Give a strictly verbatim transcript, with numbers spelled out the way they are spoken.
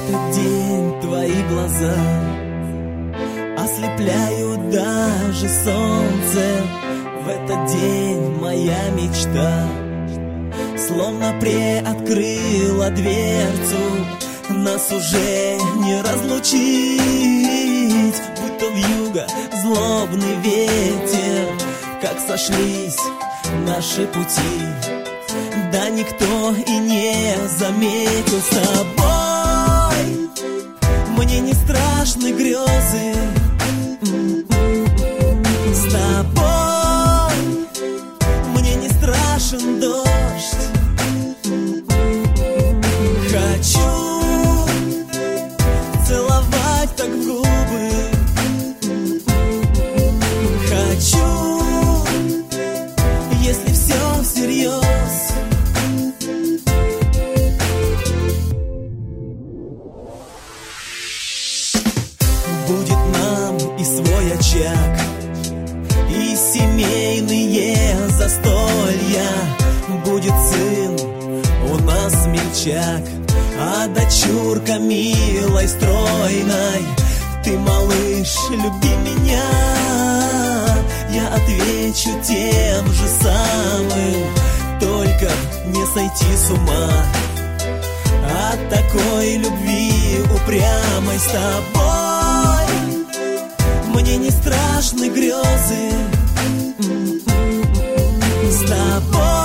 этот день твои глаза ослепляют даже солнце. В этот день моя мечта словно приоткрыла дверцу. Нас уже не разлучить, будь то вьюга, злобный ветер. Как сошлись наши пути, да никто и не заметил. С тобой мне не страшны грезы, с тобой мне не страшен дождь. Хочу целовать так в губы, хочу, если все всерьез. Будет нам и свой очаг, и семейные застолья. Будет сын у нас смельчак, а дочурка милой, стройной. Ты, малыш, люби меня, я отвечу тем же самым. Только не сойти с ума от такой любви упрямой. С тобой мне не страшны грезы, с тобой